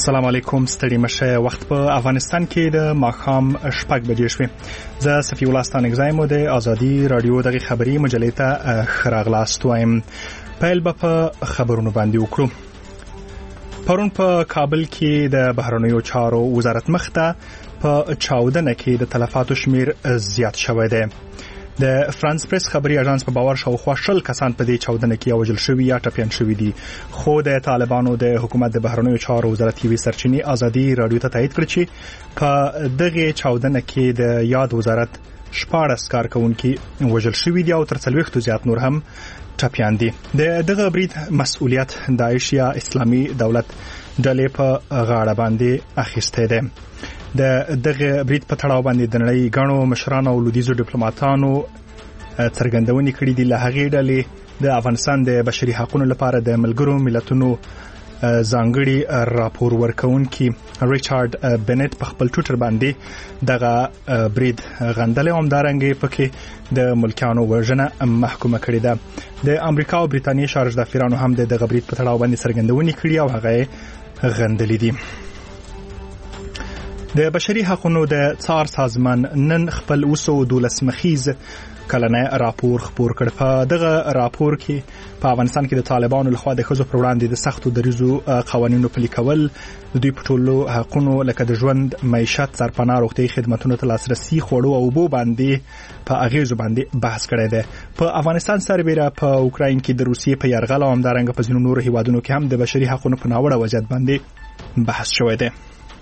السلام علیکم ستړي مشه وخت په افغانستان کې د ماښام 6 بجې شوې. زه صفی الله ستانګزایم د ازادي رادیو دغه خبری مجلې ته خراغلاست وایم. پیل به په خبرونو باندې وکړو. پرون په کابل کې د بهرنیو چارو وزارت مخته په چاودنه کې د تلفاتو شمیر زیات شوی دی. د فرانس پریس خبري اژانس په باور شاوخوا 10 کسان په دې چاودنه کې وژل شوي یا ټپيان شوي دي. خو د طالبانو د حکومت د بهرنیو چارو وزارت یوې سرچینې ازادي رادیو ته تایید کړ چې په دغه چاودنه کې د یاد وزارت 14 کارکونکي وژل شوي دي او تر 40 زیات نور هم ټپيان دي. دغه برید مسؤلیت داعش یا اسلامي دولت ډلې په غاړه باندې اخیسته ده. دغه برید په تړاو باندې د نړۍ غاڼو مشرانو او لودیزو ډیپلوماټانو څرګندونې کړې دي. له هغې ډلې د افغانستان د بشري حقوقو لپاره د ملګرو ملتونو ځانګړي راپور ورکونکي ریچارډ بنت په خپل ټویټر باندې دغه برید غندلې او همدارنګه پکې د ملکانو وژنه محکومه کړې ده. د امریکا او برېټانیا شارج دافرانو هم دغه برید په تړاو باندې څرګندونې کړې او هغه غندلې دي. د بشري حقوقو د څار سازمان نن خپل 12 مخیز کلنه راپور خپور کړ. په دغه راپور کې په افغانستان کې د طالبانو لخوا د ښځو پر وړاندې د سختو دریزو قوانینو پلي کول، د دوی په ټولو حقوقو لکه د ژوند، معیشت، سرپناه، روغتي خدماتو ته لاسرسي، خوړو او اوبو باندې په اغیزو باندې بحث کړی دی. په افغانستان سربېره په اوکراین کې د روسیې په یرغل او همدارنګه په ځینو نورو هیوادونو کې هم د بشري حقوقو په ناوړه وضعیت باندې بحث شوی دی.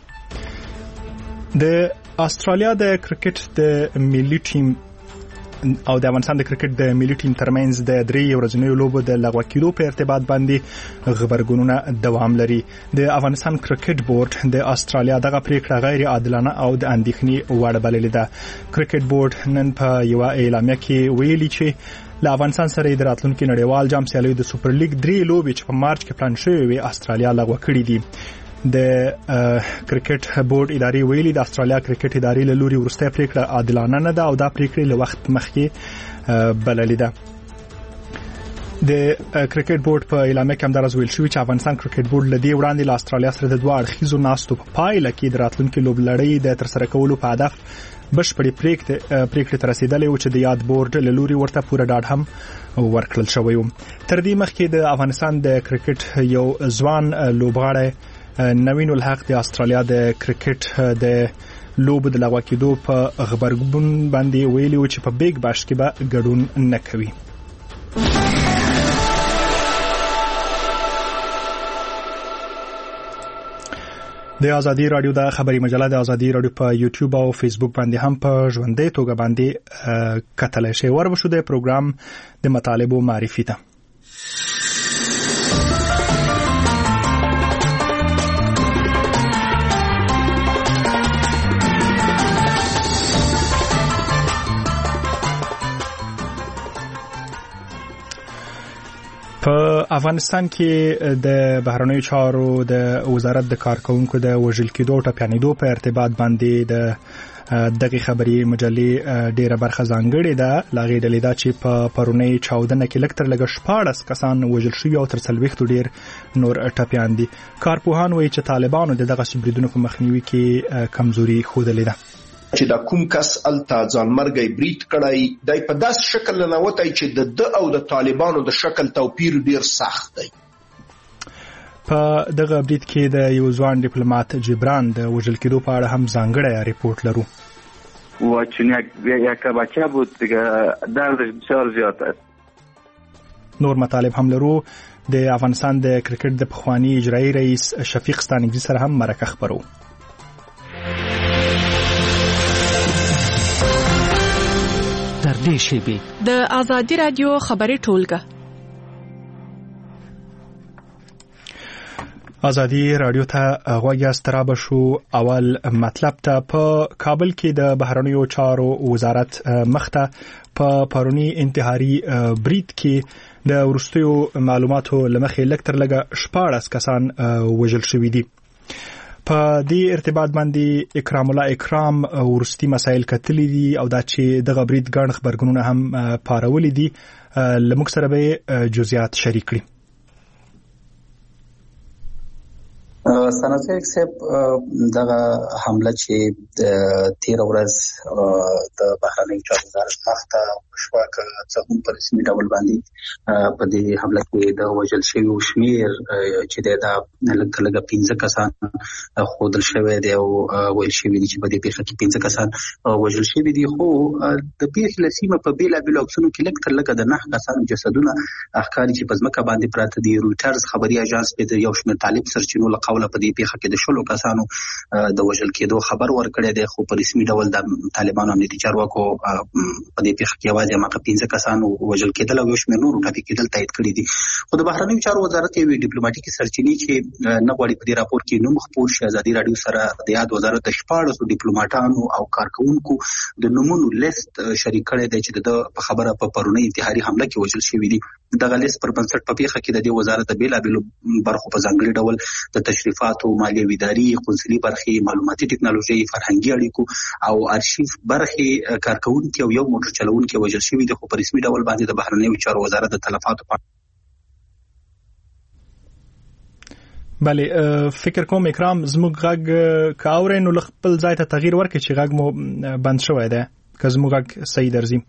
د استرالیا د کرکټ د ملي ټیم او د افغانستان د کرکټ د ملي ټیم ترمنځ د 3 ورځنیو لوبو د لغوه کېدو په ارتباط باندې خبرګونونه دوام لري. د افغانستان کرکټ بورډ د استرالیا دغه پریکړه غیر عادلانه او د اندېښنې وړ بللې ده. کرکټ بورډ نن په یو اعلامیه کې ویلي چې له افغانستان سره د راتلونکي نړیوال جام سیالیو د سوپر لیګ 3 لوبې چې په مارچ کې پلان شوې وي استرالیا لغوه کړې دي. د کرکټ بورډ اداري ویلي د استرالیا کرکټ ادارې له لوري ورسته پریکړه عادلانه نه ده او دا پریکړه له وخت مخکې بللې ده. د کرکټ بورډ په اعلامیه کې هم درز ویل شوی چې افغانستان کرکټ بورډ لدی وړاندې له استرالیا سره د دوه اړخیزو ناستو په پایله کې د راتلونکي لوبلړۍ د ترسره کولو په هدف بشپړې پریکړې ته رسیدلې و چې د یاد بورډ له لوري ورته پوره ډاډ هم ورکړل شوی و. تر دې مخکې د افغانستان د کرکټ یو ځوان لوبغاړی نوین الحق د استرالیا د کرکټ د لوبو د لغوه کېدو په خبرګون باندې ویلي و چې په بیگ باش کې به ګډون نه کوي. د ازادي رادیو د خبري مجله د ازادي رادیو په یوټیوب او فیسبوک باندې هم په ژوندۍ توګه باندې کتلای شئ. وربشو د پروګرام د مطالبو معرفي ته په افغانستان کې د بهرنیو چارو د وزارت د کارکونکو د وژل کېدو ټپيانېدو په ارتباط باندې د دغه خبري مجلې ډیره برخه ځانګړې ده. لاغې ډلې دا چې په پرونی چاودنه کې لکتر لګ 14 کسان وژل شوي او تر 40 ډیر نور ټپيان دي. کارپوهان وایي چې طالبانو دغه سبریدونو په مخنیوي کې کمزوري ښودلې ده. چې دا کوم کس الته ځانمرګي برید کړای دی په داس شکل نه وتای چې د او د طالبانو د شکل توپیر ډیر سخت دی. په دغه برید کې د یو ځوان ډیپلوماټ جبران د وژل کېدو په اړه هم ځانګړی ریپورت لرو. و چون یک بچه بود دیگه دردش بسیار زیاد است. نور مطالب هم لرو. د افغانستان د کرکټ د پخوانی اجرایی رئیس شفیق ستانکزی سره هم مرکه خبرو. د ازادي رادیو خبري ټولګه ازادي رادیو ته غوږی را بشو. اول مطلب ته په کابل کې د بهرنیو چارو وزارت مخته په پرونی انتحاري برید کې د ورستیو معلوماتو لمخې لکتر لګه 14 کسان وژل شوي دي. په دې ارتباط باندې اکرام الله اکرام ورستی مسائل کتلې دي او دا چې د غبرید ګڼ خبرګونونه هم پارولې دي. لمک سره به جزئیات شریک کړي. سناتور صاحب دغه حمله چې تیر ورځ د بهرنیو چارو وزارت مخته شو چې هم په رسمي ډول باندې په دې حمله کې د وژل شوی شمیر چې د لږ 15 کسان خودل شوی دی او ویل شوی دي چې په دې پیښه کې 15 کسان وژل شوی دي خو د پیښې لسیمه په بیلا بیل اکسونو کې لږ د 9 کسانو جسدونه اخکاری چې په ځمکه باندې پراته دي. رويټرز خبري اژانس په یو شمېر طالب سرچینو له قوله په دې پیښه کې د شلو کسانو د وژل کېدو خبر ورکړی دی خو په رسمي ډول د طالبانو امنیتي چارواکو په دې پیښه کې یوازې هغه 15 کسانو وژل کېدل او یو شمېر نور ټاپي کېدل تایید کړی دي. خو د بهرنیو چارو وزارت یو ډیپلوماټیکي سرچینې چې نه غواړي په دې راپور کې نوم خپور شي ازادي رادیو سره د یاد وزارت د 14 ډیپلوماټانو او کارکونکو د نمونو لیست شریک کړی دی چې د په خبره په پرونی انتحاري حمله کې وژل شوی دي. دغه لیست پر بنسټ په پیښه کې د دې وزارت د بیلابیلو برخو په ځانګړي ډول د تشریفاتو، مالیوي اداري، قونسلي برخې، معلوماتي ټکنالوژي، فرهنګي اړیکو او ارشیف برخې کارکونکو او یو موټر چلوونکي وژل شوی دي خو په رسمي ډول باندې د بهرنیو چارو وزارت د تلفاتو په بله فکر کوم اکرام زموږ غږ کاورې نو خپل ځای ته تغییر ورکړي چې غږ مو بند شوی دی که زموږ غږ صحیح درځي.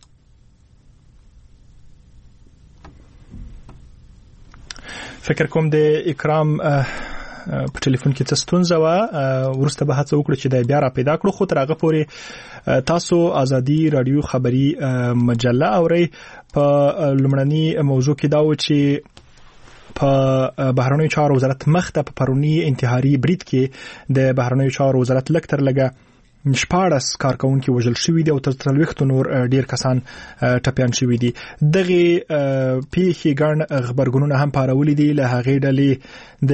فکر کوم د اکرام په ټلیفون کې څه ستونزه و ورسته به هڅه وکړو چې د بیا را پیدا کړو خو تر هغه پورې تاسو ازادي رادیو خبری مجله اوري په لمړني موضوع کې دا و چې په بهرنیو چارو وزارت مخته په پرونی انتحاري برید کې د بهرنیو چارو وزارت لکتر لګه 14 کارکونکو وژل شوی دي او تر 30 نور ډیر کسان ټپيان شوی دي. دغه پیښې ګڼ خبرګونونه هم پارولې دي له هغې ډلې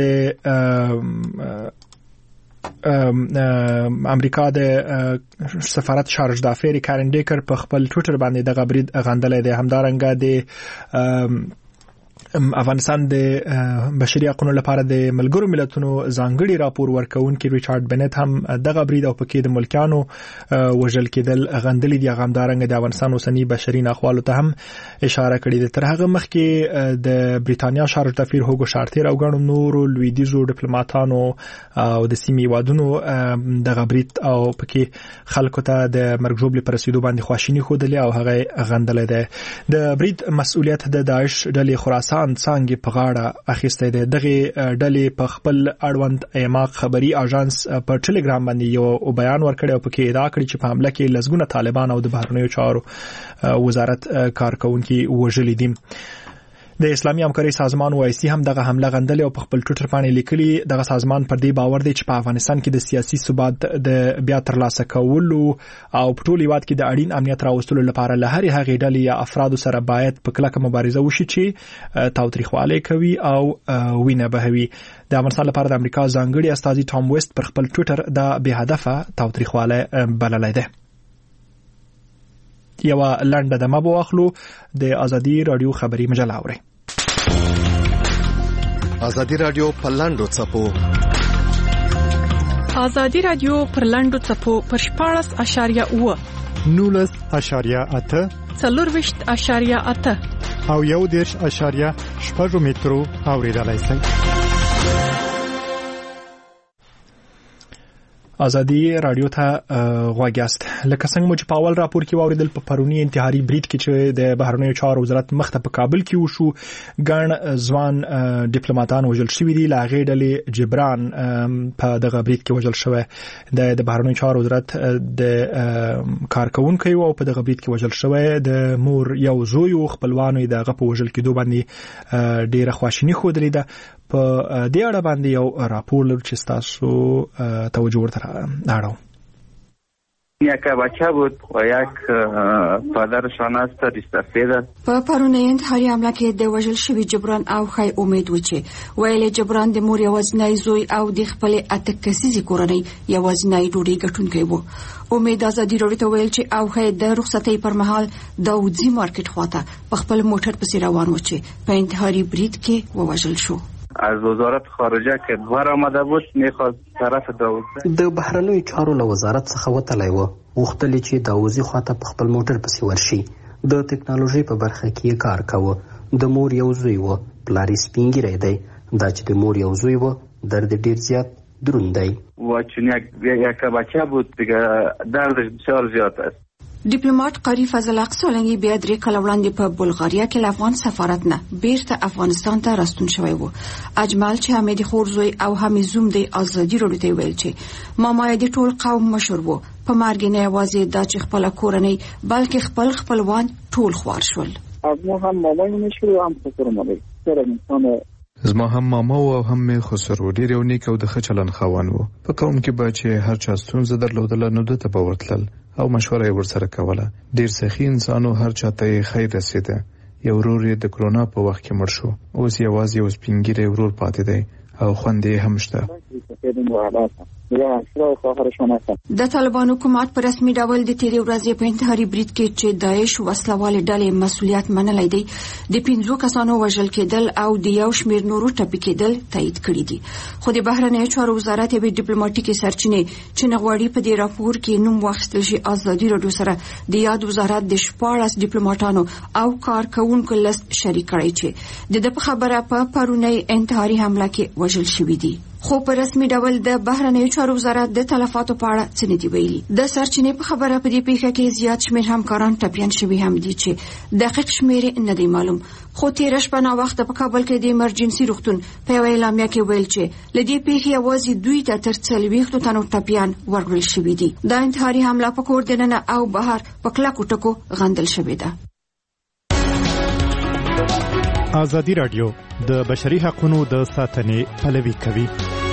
د امریکا د سفارت شارج دافری کارن ډیکر په خپل ټویټر باندې دغه برید غندلې ده. همدارنګه د افغانستان د بشري حقوقو لپاره د ملګرو ملتونو ځانګړي راپور ورکونکي ریچارډ بنت هم دغه برید او پکې د ملکانو وژل کېدل غندلې دي. غمدارنګ د افغانستان اوسنی بشري ناخوالو ته هم اشاره کړې ده. تر هغه مخکې د بریتانیا شارج دافیر هوګو شارتیر او ګڼو نورو لویدیزو ډیپلوماټانو او د سیمې وادونو دغه برید او پکې خلکو ته د مرګ ژوبلې پر رسیدو باندې خواشینی خوده او هغه غندلې ده. د برید مسؤلیت د داعش ډلې خراسان څنګه په غاړه اخیسته ده. دغه ډلې په خپل اړوند ایماق خبري اژانس په ټلګرام باندې یو بیان ورکړی او پکې ادعا کړې چې په حمله کې لسګونه طالبان او د بهرنیو چارو وزارت کارکونکو وژل دي. د اسلامي همکارۍ سازمان OIC هم دغه حمله غندلې او په خپل ټویټر باندې لیکلي دغه سازمان پر دې باور دی چې په افغانستان کې د سیاسي ثبات د بیا ترلاسه کولو او په ټول هیواد کې د اړین امنیت راوستلو لپاره له هرې هغې ډلې یا افرادو سره باید په کلکه مبارزه وشي چې تاوتریخوالی کوي او وینه بهوي. د افغانستان لپاره د امریکا ځانګړي استازي ټام ویسټ پر خپل ټویټر دا بې هدفه تاوتریخوالی بللی دی. یو لنډه دمه به واخلو د ازادي رادیو خبری مجله اوري. ازادي رادیو په لاندو څپو ازادي رادیو پر لاندو څپو پر 14.8 19.8 24.8 او 1.8 مترو اوریدلای شئ. ازادي رادیو ته غواګاست. لکه څنګه مو چې په اول راپور کې واوریدل په پرونی انتحاري برید کې چې د بهرنیو چارو وزارت مخته په کابل کې وشو ګڼ ځوان ډیپلوماټان وژل شوي دي. لا غې ډلې جبران په دغه برید کې وژل شوی. د بهرنیو چارو وزارت د کارکونکو او په دغه برید کې وژل شوی. د مور یو زوی او خپلوانو دغه په وژل کېدو باندې ډیره خواشینی خوده ده. په دې اړه باندې یو راپور لرو چې تاسو توجه ورته اړو. یک بچه بود و یک پدرشان است دیستفیده. په پرونی انتحاري حمله کې د وژل شوي جبران او خی امید و چې ویل جبران د مور یوازینی زوی او د خپل اته کسیزې کورنۍ یوازینی ډوډۍ ګټونکی و. امید ازادي رادیو ته ویل چې او خی د رخصتۍ پر مهال داودزی مارکیټ خواته په خپل موټر پسې روان و چې په انتحاري برید کې ووژل شو. از وزارت خارجه که بر آمده بود میخواست طرف داوودزی د بهرنیو چارو له وزارت څخه وتلی و غوښتل چې داوودزی خواته په خپل موټر پسې ورشي. د ټکنالوژي په برخه کې کار کاوه. د مور یو زوی و، پلار یې سپین ږیری دی. دا چې د مور یو زوی و درد ډیر زیات دروند دی. و چون یک بچه بود دیگه دردش بسیار زیاد است. ډیپلوماټ قاری فضل حق سولنګي بیا درې کاله وړاندې په بلغاریا کې له افغان سفارت نه بیرته افغانستان ته راستون شوی وو. اجمل چې حمید خورزوی او حمید زوم د ازادي راډیو ته ویل چې ماما د ټول قوم مشر وو. په مرګ نه یوازې دا چې خپل کورنۍ بلکې خپل خپلوان ټول خوار شول. ما هم مامای مشر و هم خسرو مالی سره انسان زما هم ماما او هم خسرو ډیر یو نیک او د خچلن خوان وو. په قوم کې به چې هر چا ستونزه درلودله نو د ته ورتلل او مشوره ورسره کوله. ډیر سخی انسانو هر چاته خیر رسیده. یو ورور د کرونا په وخت کې مړ شو. اوس یوازې یو سپینګیری ورور پاتې دی او خوندې هم شته. د طالبان حکومت په رسمي ډول د تیرې ورځې په انتحاري برید کې چې داعش وسلوال ډلې مسؤلیت منلای دی د 15 کسانو وژل کېدل او د یو شمېر نورو ټپي کېدل تایید کړي دي. خو د بهرنیو چارو وزارت به ډیپلوماټیکي سرچینې چې نغواړي په دې راپور کې نوم واخیستل شي ازادي راډیو سره د یاد وزارت د 14 ډیپلوماټانو او کارکونکو لست شریک کړی چې د خبره په پرونی انتحاري حمله کې وژل شوی دي. خو په رسمي ډول د بهرنیو چارو وزارت د تلفاتو په اړه څه نه دی ویلي. د سرچینې په خبره په دې پیښه کې زیات شمېر همکاران ټپیان شوي هم دي چې دقیق شمېر نه دی معلوم. خو تېره شپه ناوخته په کابل کې د ایمرجنسي روغتون په یوه اعلامیه کې ویل چې له دې پیښې یوازې 2 ته تر 40 تنو ټپیان ورکړل شوي دي. دا انتحاري حمله په کور دننه او بهر په کلکو ټکو غندل شوې ده. ازادي راډیو د بشري حقوقو د ساتنې پلوي کوي.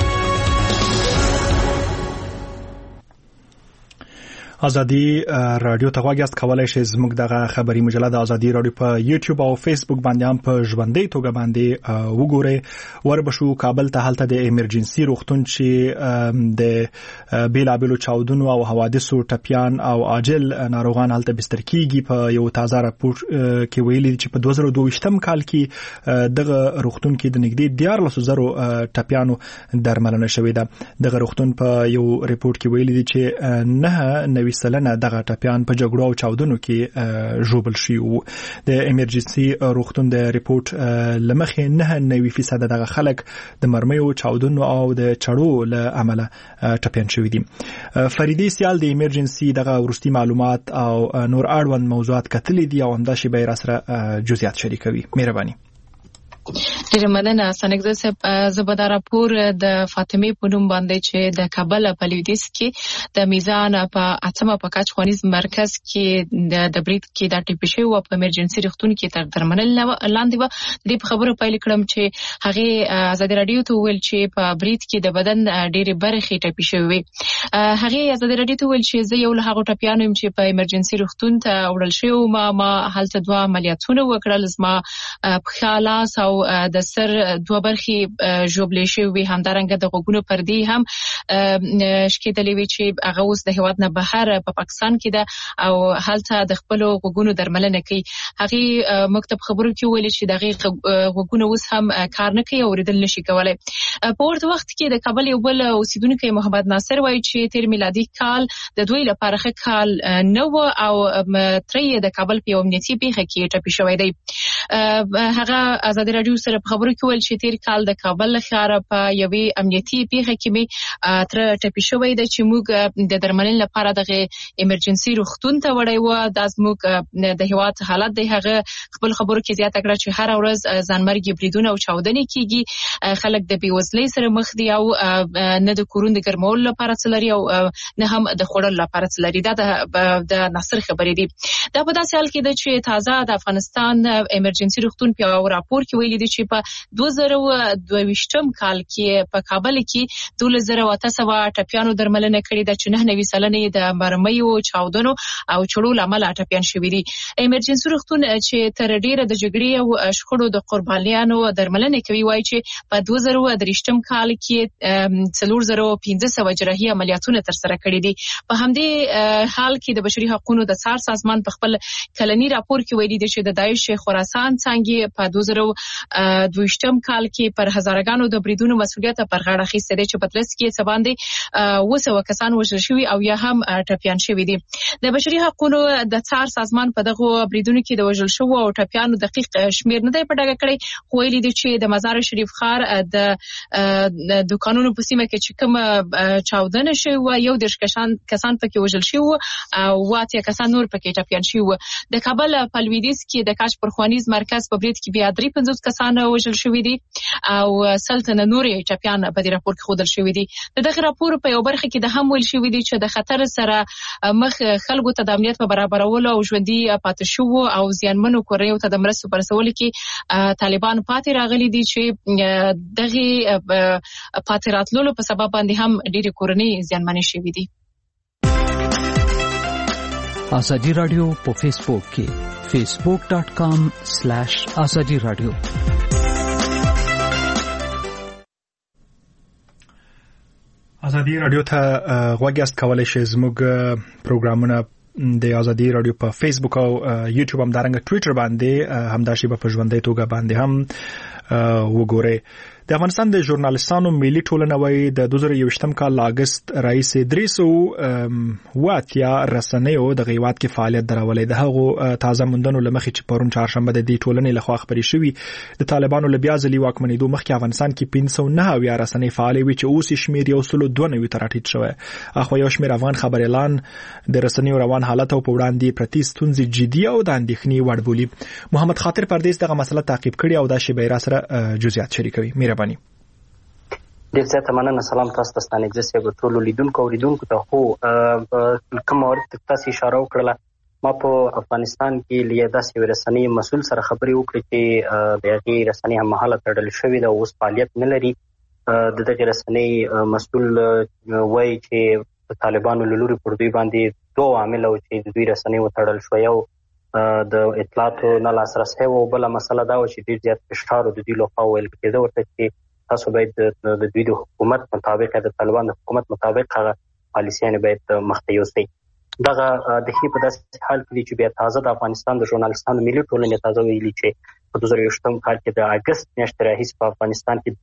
ازادي رادیو ته غواړئ کولای شئ زموږ دغه خبري مجله د ازادي رادیو په یوټیوب او فیسبوک باندې هم په ژوندۍ توګه باندې وګورئ. وربشو کابل ته هلته د ایمرجنسي روغتون چې د بیلابلو چاودنو او حوادثو ټپیان او عاجل ناروغان هلته بستر کیږي. په یو تازه راپور کې ویلي چې په 2022م کال کې دغه روغتون کې د نږدې 14,000 ټپیانو درملنه شوې ده. دغه روغتون په یو ریپورت کې ویلي چې 9 سلنه دغه ټپیان په جګړو او چاودنو کې ژوبل شوي وو. د ایمرجنسي روغتون د ریپورت لمخې 9% دغه خلک د مرمیو چاودنو او د چړو له امله ټپیان شوي دي. فریدي سیال د ایمرجنسي دغه ورستي معلومات او نور اړوند موضوعات کتلې دي او همدا شی به سره جزئیات شریکوي. مهرباني. ډیره مننه سنګزه صاحب. زبدا راپور د فاطمه په نوم باندې چې د کابل په لویدیځ کې د میزان په اتمه په کچ خوانیز مرکز کې د برید کې د ټیپشي او په ایمرجنسي روغتون کې تر درملنې لاندې و. د خبرو پایل کړم چې هغه ازادي رادیو ته ویل چې په برید کې د بدن ډېری برخې ټیپشي وي. هغه ازادي رادیو ته ویل چې زه یو له هغه ټپیانو يم چې په ایمرجنسي روغتون ته وړل شوی ما هلته 2 عملیاتونه وکړل. زما په خلاص او د سر 2 برخې جوړلې شوی همدارنګه د غوګونو پردې هم شکېدلې وی چې هغه اوس د هیواد نه بهر په پاکستان کې ده او هلته د خپل غوګونو درملنه کوي. هغه مکتب خبرو کې ویل چې دغه غوګونو اوس هم کار نه کوي او ریدل نشي کولای. په ورته وخت کې د کابل یو بل اوسیدونکو محمد ناصر وایي چې تیر میلادي کال د دوی لپاره ښه کال نه و او ترې د کابل په امنیتي پیښه کې ټپي شوی دی. هغه ازادي رادیو سره په خبرو کې ویل چې تیر کال د کابل ښار په یوې امنیتي پیښه کې می تر ټپي شوی دی چې موږ د درملنې لپاره د ایمرجنسي روغتون ته وړی و. د زموږ د هیواد حالت دی هغه خپل خبرو کې زیاته کړه چې هر ورځ ځانمرګي بریدونه او چاودنې کیږي. خلک د بیوزلۍ سره مخ دي او نه د کورون د ګرمولو لپاره څه لري او نه هم د خوړلو لپاره څه لري. دا د ناصر خبرې دي. دا په داسې حال کې ده چې تازه د افغانستان ایمرجنسي روغتون په راپور کې ویلي دي چې په 2022م کال کې په کابل کې 12,800 ټپیانو درملنه کړې ده چې 9 سلنه د مرمیو چاودنو او چړو لامل ټپیان شوي دي. ایمرجنسي روغتون چې تر ډیره د جګړې او شخړو د قربانیانو درملنه کوي وایي چې په 2023م کال کې 4,500 جراحي عملیاتونه تر سره کړې دي. په همدې حال کې د بشري حقوقو د څار سازمان په خپل کلنی راپور کې ویلي دي چې د داعش خراسان څنګه په 2022م کال کې پر هزارګانو د بریدونو مسؤلیت پر غاړه اخیسته دي چې په ترڅ کې څه باندې 200 کسان وژل شوي او یا هم ټپيان شوي دي. د بشري حقوقو د څار سازمان په دغه بریدونو کې د وژل شوو او ټپيانو دقیق شمیر نه دی په ډاګه کړی، خو ویلي دي چې د مزار شریف ښار د دکانونو په سیمه کې چې کوم چاودنه شوی و، یو د کسان پکې وژل شوي او واته کسان نور پکې ټپيان شوي. د کابل په لویدیځ کې د کاش پرخوانیز مرکز په برید کې بیا 53 کسان وژل شوي دي او سلطنه نورې ټپيان په دې راپور کې ښودل شوي دي. دغه راپور په یو برخه کې د هم ویل شوی دي چې د خطر سره مخ خلکو ته د امنیت په برابرولو او ژوندۍ پاتې شوو او زیانمنو کورنیو ته د مرستو په رسولو کې طالبان پاتې راغلي دي چې دغه پاتې راتللو په سبب باندې هم ډېری کورنۍ زیانمنې شوي دي. ازادي رادیو په فیسبوک کې facebook.com/azadi radio. ازادي رادیو ته غوږ یاست، کولای شئ زموږ پروګرامونه د ازادي رادیو په فیسبوک او یوټیوب هم دارنګ ټویټر باندې همداشي په ژوندۍ توګه باندې هم وګورئ. د افغانستان د ژورنالستانو ملي ټولنه وايي د 2021م کال اگست رئیس 380 رسنیو د غیوات کې فعالیت درولې. د هغو تازه موندنو لمخې چې پرون چهارشنبه د دې ټولنې لخوا خبري شوې د طالبانو لبیا ځلې واکمنېدو مخکې افغانستان کې 509 رسنۍ فعالې وي چې اوس شمیر 192 ته راټیټ شوی. اخو یو شمیر افغان خبر اعلان د رسنیو روان حالت او په وړاندې پرتی ستونزې جدي او د اندېښنې وړ بولي. محمد خاطر پردیس دغه مسله تعقیب کړي او دا شی به را سره جزئیات شریکوي. مهرباني. ډیر زیاته مننه. سلام تاسو ته ستانګزه سیب ټول لیدونکو او لیدونکو ته. هو کوم اورت تاسو اشاره وکړه، ما په افغانستان کې لیدا سی رسنۍ مسول سره خبري وکړې چې دغه رسنۍ هم مهاله تړل شوې ده او اوس فعالیت نه لري. دغه رسنۍ مسول وایي چې طالبانو لوري پر دوی باندې دوه عامل او چې دوی رسنۍ وتړل شو، یو د اطلاعاتو نه لاسرسي او بل مسله دا و چې ډیر زیات فشار د دوی لخوا ویل کېده ورته چې تاسو باید د دوی د حکومت مطابق د طالبان د حکومت مطابق هغه پالیسیانه باید مخته یوسي. دغه د هی په داسې حال کې چې بیا تازه د افغانستان د ژورنالستانو ملي ټولنې تازه ویلي چې په 2021م کال کې د اگست میاشتې راهیسې په افغانستان کې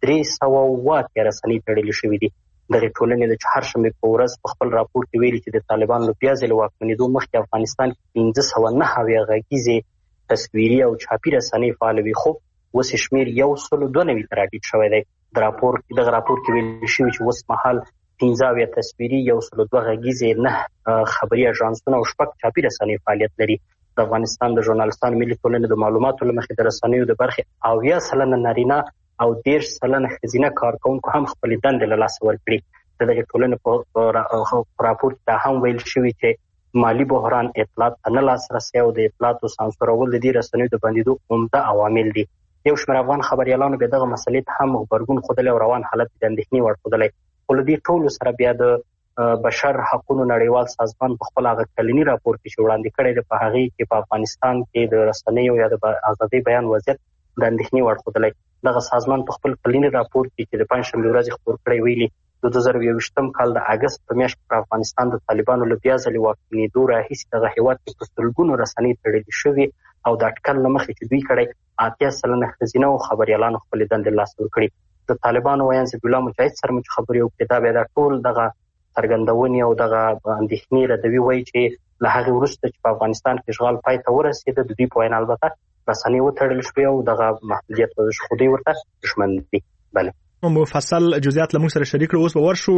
300 رسنۍ تړلې شوې دي. دغه ټولنې د چهارشنبه په ورځ په خپل راپور کې ویلي چې د طالبان لپاره ځل واکمنېدو مخکې افغانستان کې 509 غږیزې تصویري او چاپي رسنۍ فعال وي، خو اوس شمیر 192 ته راټیټ شوی دی. دغه راپور کې ویل شوی چې اوس مهال 15 تصویري 102 غږیزې 9 خبري اژانسونه او 6 چاپي رسنۍ فعالیت لري. د افغانستان د ژورنالستانو ملي ټولنې د معلوماتو لمخې د رسنیو د برخې 80% نارینه او 10% ښځینه کارکونکو هم خپل دندې له لاسه ورکړي. دغه ټولنې په راپور کې هم ویل شوی چې مالی بحران، اطلاعات نه لاسرسي او د اطلاعاتو سانسورول د دې رسنیو د بندیدو عمده عوامل دي. یو شمېر افغان خبريالانو به دغه مسلې ته هم غبرګون خوده او روان حالت د اندېښنې وړ خوده. خو د دې ټولو سره بیا د بشر حقوقو نړیوال سازمان په خپل هغه کلنی راپور کې وړاندې کړی دی، په هغه کې په افغانستان کې د رسنیو یا د ازادي بیان وضعیت د اندېښنې وړ خوده. دغه سازمان په خپل کلنی راپور کې چې د پنځشنبه ورځ خبر کړی ویلي د 2021م کال د اگست په میاشت کې افغانستان د طالبانو لپاره ځلې واکمنېدو راهیسې دغه هیواد کې په سلګونو رسنۍ تړلې شوې او د اټکل لمخې چې دوی کړی 80% ښځینه او خبريالانو خپل دندې لاس ورکړي. د طالبانو ویان ذبیح الله مجاهد سره مو خبري وکړه، دا به ټول دغه څرګندونې او دغه اندېښنې ردوي وایي چې له هغه وروسته چې په افغانستان کې اشغال پای ته ورسېده د دوی په وینا البته رسنۍ وتړل شوې او دغه محدودیت ورش خو دوی ورته دښمن دي. بله مفصل جزئیات لمو سره شریک کړو. اوس به ورشو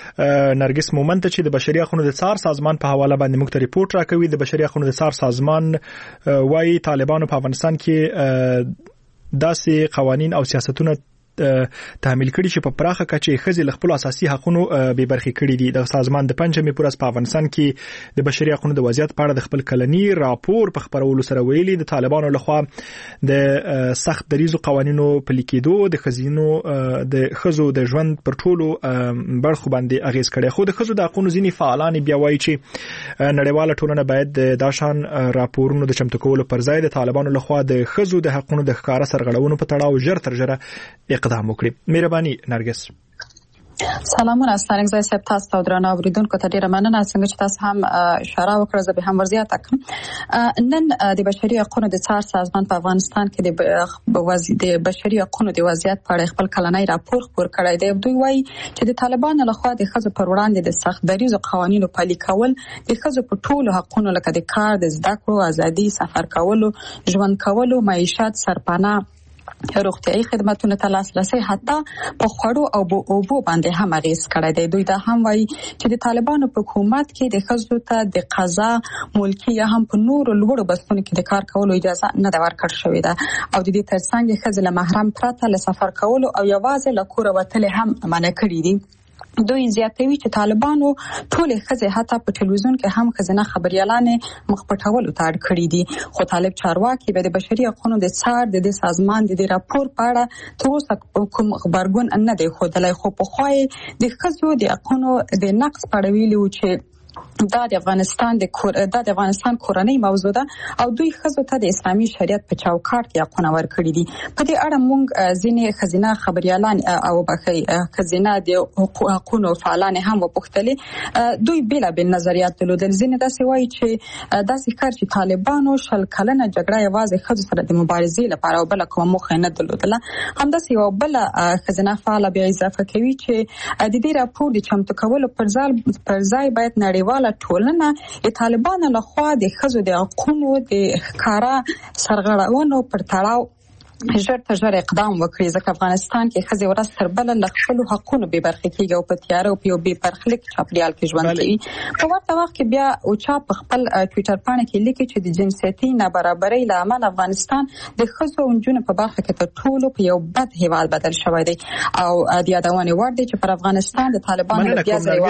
نرګس مومنت چې د بشري حقوقو د څار سازمان په حواله باندې موږ ته ریپورت راکوي. د بشري حقوقو د څار سازمان وايي طالبانو په افغانستان کې داسې قوانين او سیاستونه تحمیل کړي چې په پراخه کچه خزي خپل اساسي حقوقو به برخې کړي دي. د سازمان د پنځمې پورس په افغانستان کې د بشري حقوقو د وضعیت په اړه د خپل کلنی راپور په خبرولو سره ویلي د طالبانو لخوا د سخت دریزو قوانینو پلي کېدو د خزینو د خزو د ژوند پر ټولو برخو باندې اغیز کړي. خو د خزو د حقوقو ځینی فعالان بیا وایي چې نړیواله ټولنه باید د داشان راپورونو د چمتو کولو پر ځای د طالبانو لخوا د خزو د حقوقو د ښکارا سرغړونو په تړاو ژر تر ژره اقدام وکړي. مهرباني نرګس. سلامونه ستانګزای صاحب، تاسو ته درنه اوریدونکو ته ډیره مننه څنګه چې تاسو هم اشاره وکړه زه به هم ورزیات کړم. نن د بشري حقوقو د څار سازمان په افغانستان کې د بشري حقوقو د وضعیت په اړه خپل کلنۍ راپور خپور کړی دی. دوی وایي چې د طالبانو لخوا د ښځو پر وړاندې د سخت دریزو قوانینو پلي کول د ښځو په ټولو حقوقو لکه د کار، د زده کړو ازادي، سفر کولو، ژوند کولو، معیشت، سرپناه، روغتیايي خدماتونو ته لاسرسي حتی په خوړو او اوبو باندې هم اغیز کړی دی. دوی دا هم وایي چې د طالبانو په حکومت کې د ښځو ته د قضا، ملکي یا هم په نورو لوړو بستونو کې د کار کولو اجازه نه ده ورکړل شوې ده او د دې ترڅنګ ښځې له محرم پرته له سفر کولو او یوازې له کوره وتل هم منع کړي دي. دوی زیاتوي چې طالبانو ټول ښځې حتی په ټلویزیون کې هم ښځینه خبريالانې مخ پټولو ته اړ کړي دي. خو طالب چارواکي به د بشري حقوقو د څار د سازمان د راپور په اړه تر اوسه کوم خبرګون نه دی ښودلی، خو پخوا د ښځو د حقوقو د نقض په اړه ویلي و چې دا د افغانستان کورنۍ موضوع ده او دوی ښځو ته د اسلامي شریعت په چوکاټ کې حقونه ورکړي دي. په دې اړه موږ ځینې ښځینه خبريالان او ښځینه د حقوقو فعالان هم وپوښتلې. دوی بېلابېل نظریات درلودل. ځینې داسې وایي چې داسې ښکاري چې طالبانو 20 کلنه جګړه یوازې ښځو سره د مبارزې لپاره او بل کومه موخه نه درلودله. همداسې یو بل ښځینه فعاله بیا اضافه کوي چې د دې راپور د چمتو کولو پر ځای باید نړیواله ټولنه د طالبانو لخوا د ښځو د حقوقو د ښکارا سرغړونو پر تړاو ژر تر ژره اقدام وکړي، ځکه افغانستان کې ښځې ورځ تر بله له خپلو حقونو بې برخې کېږي او په تیاره او په یو بې برخلیک چاپېریال کې ژوند کوي. په ورته وخت کې بیا اوچا په خپل ټویټر پاڼه کې لیکي چې د جنسیتي نابرابرۍ له امله افغانستان د ښځو او نجونو په برخه کې تر ټولو په یو بد هیواد بدل شوی دی او د یادونې وړ دی چې پر افغانستان د طالبانو بیا ځای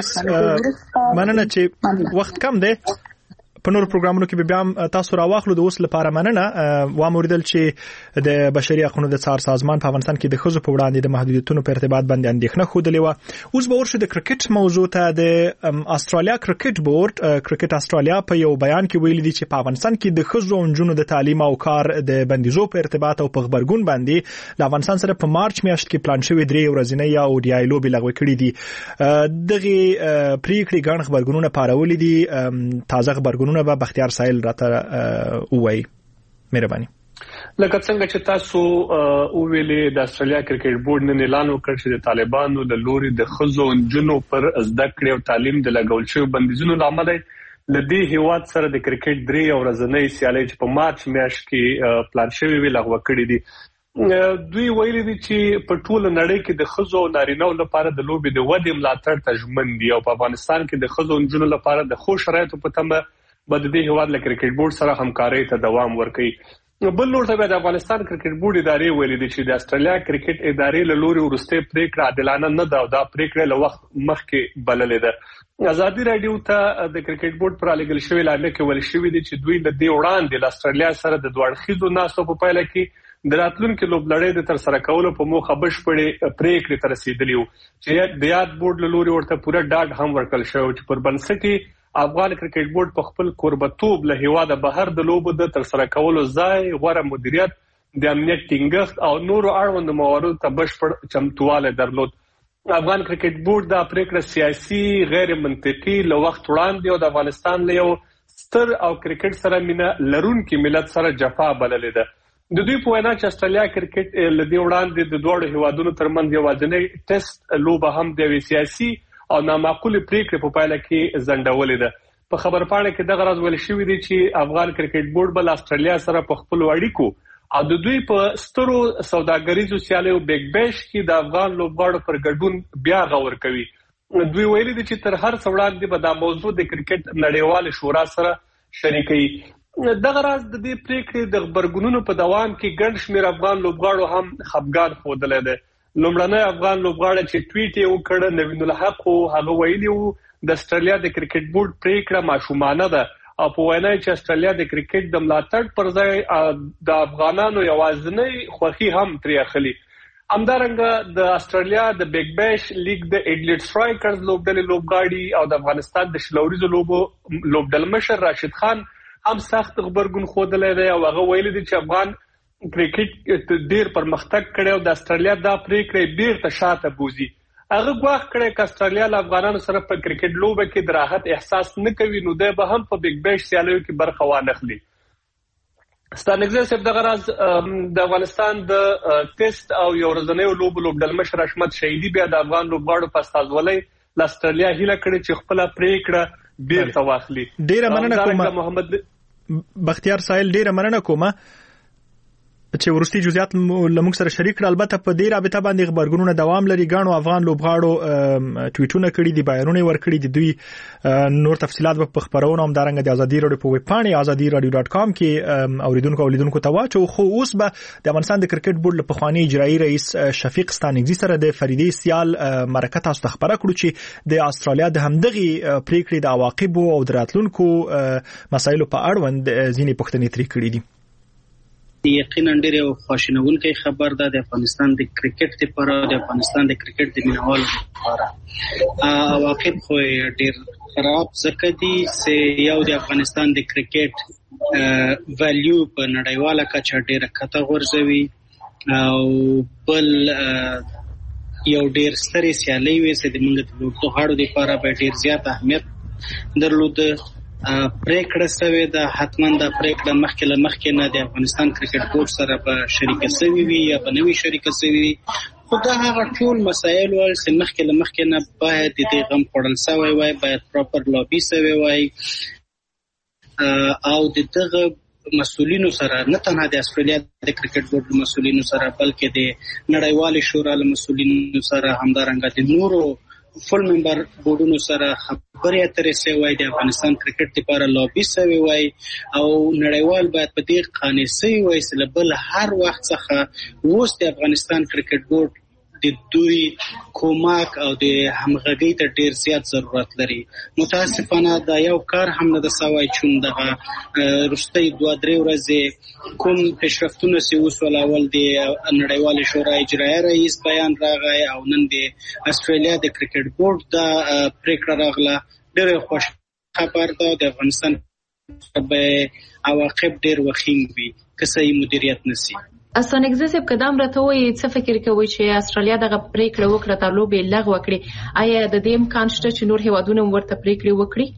وخت مننه چې وخت کم دی. په نور پروګرامونو کې بیا تاسو راواخلو. د اوس لپاره مننه. واموریدل چې د بشري حقوقو د څار سازمان په افغانستان کې د ښځو په وړاندې د محدودیتونو په ارتباط باندې اندېښنه ښودلې و. اوس به ورشو د کرکټ موضوع ته. د استرالیا کرکټ بورډ کرکټ استرالیا په یو بیان کې ویلي دي چې په افغانستان کې د ښځو او نجونو د تعلیم او کار د بندیزو په ارتباط او په خبرګون باندې له افغانستان سره په مارچ میاشت کې پلان شوی 3 ورځې او ډي لوبي لغوه کړې دي. دغه پریکړې ګڼ خبرګونونه پارولې دي. تازه خبرګونونه به بختیار سایل راته وایي. مهرباني. لکه څنګه چې تاسو ویلې د استرالیا کرکټ بورډ نن اعلان وکړ چې د طالبانو د لوري د ښځو او نجونو پر زده کړې او تعلیم د لګول شوی بندیزونو لامل د دې هیواد سره د کرکټ 3 ورځنۍ سیالۍ چې په مارچ میاشت کې پلان شوی وی لغوه کړې دي. دوی ویلي دي چې په ټوله نړۍ کې د ښځو او نارینه‌و لپاره د لوبې د ودې ملاتړ ته ژمن دي او په افغانستان کې د ښځو او نجونو لپاره د ښو شرایطو په تمه به د دې هیواد له کرکټ بورډ سره همکارۍ ته دوام ورکړي. بل لور ته د افغانستان کرکټ بورډ ادارې ویلي دي چې د استرالیا کرکټ ادارې له لوري وروستۍ پریکړه عادلانه نه ده او دا پریکړه له وخت مخکې بللې ده. ازادي رادیو ته د کرکټ بورډ پر لګل شوی اعلان کې ویل شوی دی چې دوی له دې وړاندې د استرالیا سره د دوه اړخیزو ناستو په پایله کې د راتلونکو لوبلړۍ د تر سره کولو په موخه بشپړې پریکړې ته رسیدلی وو چې د یاد بورډ له لوري ورته پوره ډاډ هم ورکړل شوی چې پر بنسټ افغان کرکټ بورډ په خپل قربتوب له هیواده بهر د لوبو د تر سره کولو ځای، غوړه مدیریت، د امنیت ټینګښت او نورو اړوند مواردو ته بشپړ چمتواله درلود. افغان کرکټ بورډ دا پریکړه سیاسي، غیر منطقي، له وخت وړاندې او د افغانستان له یو ستر او کرکټ سره مینه لرونکي ملت سره جفا بللې ده. د دوی په وینا چې استرالیا کرکټ له دې وړاندې د دوه هیوادونو ترمنځ یوازینی ټیسټ لوبه هم د سیاسي او نامعقوله پریکړې په پایله کې ځنډولې ده. په خبرپاڼه کې دغه راز ویل شوی دی چې افغان کرکټ بورډ بل استرالیا سره په خپل اړیکو او د دوی په سترو سوداګریزو سیالیو بیگ بیش کې د افغان لوبغاړو پر ګډون بیا غور کوي. دوی ویلي دي چې تر هر څه وړاندې به دا موضوع د کرکټ نړیوال شورا سره شریکي. دغه راز د دې پریکړې د خبرګونونو په دوام کې ګڼ شمېر افغان لوبغاړو هم خپګان ښودلی دی. لومړنی افغان لوبغاړی چې ټویټ یې وکړ نوین الحق هغه ویلي وو د استرالیا د کرکټ بورډ پریکړه ماشومانه ده او په وینا چې استرالیا د کرکټ د ملاتړ پر ځای د افغانانو یوازینی خوښي هم ترې اخلي. همدارنګه د استرالیا د بیگ بیش لیگ د ایډلیټ سټرایکرز لوبډلې لوبغاړي او د افغانستان د شلوریزو لوبو لوبډل مشر راشد خان هم سخت خبرګون ښودلی دی او هغه ویلي دي چې افغان کرکټ ډیر پرمختګ کړی او د استرالیا دا پریکړه بیرته شاته بوزي. هغه غواخ کړي ک استرالیا له افغانانو سره په کرکټ لوبه کې د راحت احساس نه کوي نو د به هم په بیگ بیش سیالیو کې برخه وانخلي. ستانګزه سب د غراز د افغانستان د ټیسټ او یو ورځنیو لوبډل مشر حشمت شهیدی بیا د افغان لوبغاړو په استازولۍ ل استرالیا هیله کړې چې خپل پریکړه بیرته واخلي. ډیره مننه کوم محمد بختیار سایل، ډیره مننه کوم چې ورستي جزئیات لموږ سره شریک کړل. البته په دې رابطه باندې خبرګونونه دوام لري. غاڼو افغان لوبغاړو ټویټونه کړي دي، بیانونه ورکړي دي. دوی نور تفصيلات په خبرونه هم دارنګ د ازادي رادیو په ویب پاڼه azadiradio.com کې اوریدونکو ته واچو. خو اوس به د افغانستان د کرکټ بورډ له پخوانی اجرایی رئیس شفیق ستانګزي سره د فریدي سیال مرکه تاسو ته خبره کړو چې د استرالیا د همدغي پریکړې د عواقب او دراتلونکو مسایلو په اړوند ځینې پوښتنې ترې کړې دي. یقینا ډېر خوشنونکي خبر ده د افغانستان د کرکټ لپاره، د افغانستان د کرکټ د مینوالو لپاره. عواقب خو ډېر خراب ځکه دي چې یو د افغانستان د کرکټ ویلیو په نړیواله کچه ډېر کته غورځوي او بل یو ډېر ستري سیالي وي چې د موږ د لوبغاړو لپاره به ډېر زیات اهمیت درلوده. پریکړه سوي ده حتما د پریکړه مخکې نه د افغانستان کرکټ بورډ سره به شریکه سوي وي یا به نوي شریکه سوي. خو دا هغه ټول مسایل ول چې مخکې نه باید د دې غم خوړل سوی وای، باید پراپر لابي سوی وای او د دغه مسؤلینو سره نه تنها د استرالیا د کرکټ بورډ مسؤلینو سره بلکې د نړیوال شورا له مسؤلینو سره همدارنګه د نورو فل ممبر بورډونو سره خبرې اترې سوي وای، د افغانستان کرکټ لپاره لابي سوي وای او نړیوال باید په دې قانع سوي وای چې بل هر وخت څخه اوس د افغانستان کرکټ بورډ د دوی کومک او د همغږۍ ته ډیر زیات ضرورت لري. متاسفانه دا یو کار هم نه د سوای چون دغه رستۍ 2-3 ورځې کوم پیشرفتونه سي اوس ولول د نړیوال شورا اجرایی رئیس بیان راغی او نن د استرالیا د کرکټ بورډ دا پریکړه راغله. ډېر خوش خبر ده د افغانستان به عواقب ډېر وخیم وي که صحیح مدیریت نشي. استانګزه صاحب قدم راته وایي څه فکر کوي چې استرالیا دغه پریکړه وکړه تر لوبې لغوه کړي؟ آیا د دې امکان شته چې نور هیوادونه ورته پریکړه وکړي؟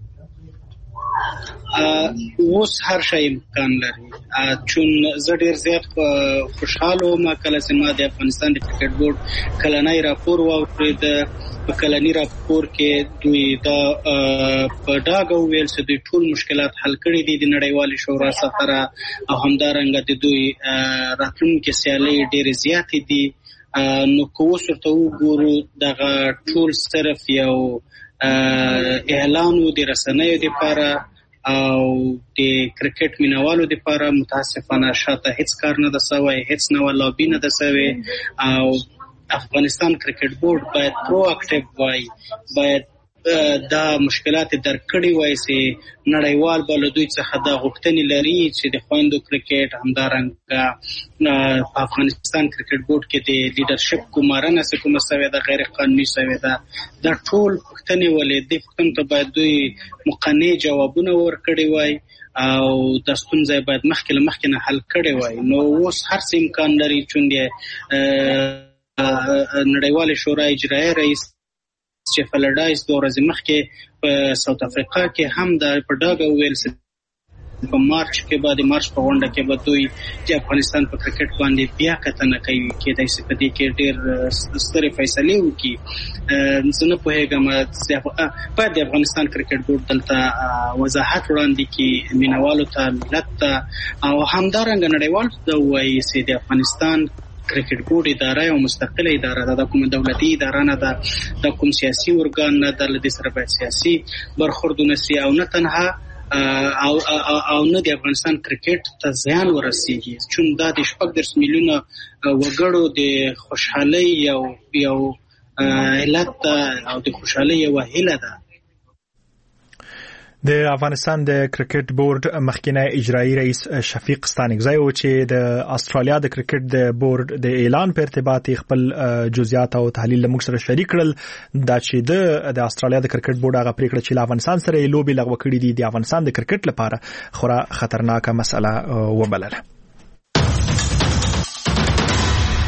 اوس هر شی امکان لري چون زه ډیر زیات خوشاله وم کله چې ما د افغانستان د کرکټ بورډ کلنۍ راپور واورید. په کلنۍ راپور کې دوی دا په ډاګه ویل چې دوی ټول مشکلات حل کړي دي د نړیوال شورا سره او همدارنګه د دوی راتلونکي سیالي ډیر زیات دي. نو کوو ورته وګورو دغه ټول صرف یو اعلان د رسنیو لپاره او د کرکټ مینوالو لپاره. متاسفانه شاته هیڅ کار نه ده سوی، هیڅ نوې لابي نه ده سوی او افغانستان کرکټ بورډ باید پرو اکټیو وای، باید دا مشکلات درکړي وای چې نړیوال بل دوی څخه دا غوښتنې لري چې د خويندو کرکټ همدارنګه په افغانستان کرکټ بورډ کې د لیډرشپ کومارنه څخه کومه سوي ده غیر قانوني سوي ده. دا ټول غوښتنې ولې د پښتون ته باید دوی مقنع جوابونه ورکړي وای او د ستونزې باید مخکې نه حل کړي وای. نو اوس هر څه امکان لري چې نړیوال شورا اجرایی رئیس چې فلډایز د ورځې مخکې په ساوث افریقا کې هم د پډاګه ویل په مارچ کې بعد مارچ په غونډه کې به دوی د افغانستان په کرکټ باندې بیا کتنه کوي کېدای شي په دې کې ډېر سترې فیصلې وکړي. زه نه پوهېږم باید د افغانستان کرکټ بورډ دلته وضاحت وړاندې کړي مینوالو ته، ملت ته او همدارنګه نړیوال ته ووایي چې د افغانستان کرکټ بورډ اداره یو مستقله اداره ده، د کوم دولتي اداره نه ده، د کوم سیاسي ارګان نه ده. لدې سره باید سیاسي برخوردونه سي او نه تنها او نه د افغانستان کرکټ ته زیان ورسیږي چون دا د 14 میلیونه وګړو د خوشحالي یو علت او د خوشحالي یو هیله ده. د افغانستان د کرکټ بورډ مخکنی اجرایی رئیس شفیق ستانګزی او چې د استرالیا د کرکټ د بورډ د اعلان په ارتباط خپل جزئیات او تحلیل لموږ سره شریک کړل. دا چې د استرالیا د کرکټ بورډ هغه پریکړه چې افغانستان سره لوبي لغوه کړې دي د افغانستان د کرکټ لپاره خورا خطرناکه مسله وبلله.